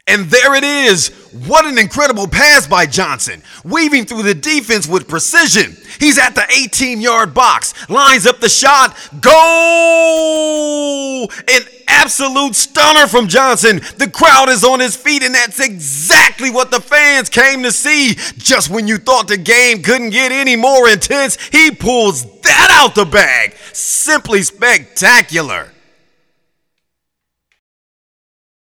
And there it is. What an incredible pass by Johnson, weaving through the defense with precision. He's at the 18-yard box, lines up the shot, goal! An absolute stunner from Johnson. The crowd is on his feet, and that's exactly what the fans came to see. Just when you thought the game couldn't get any more intense, he pulls that out the bag. Simply spectacular.